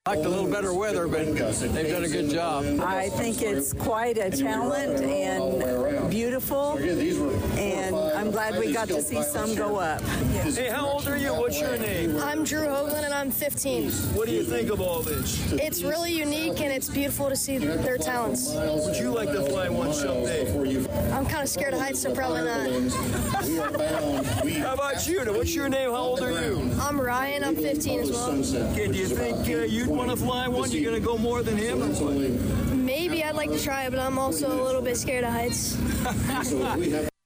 Like a little better weather, but they've done a good job. I think it's quite a talent and beautiful, and I'm glad we got to see some go up. Hey, how old are you? What's your name? I'm Drew Hoagland, and I'm 15. What do you think of all this? It's really unique, and it's beautiful to see their talents. Would you like to fly one someday? I'm kind of scared of heights, so probably not. How about you? Now, what's your name? How old are you? I'm Ryan. I'm 15 as well. Okay, do you think you'd want to fly one? You're going to go more than him? Or what? Maybe I'd like to try it, but I'm also a little bit scared of heights.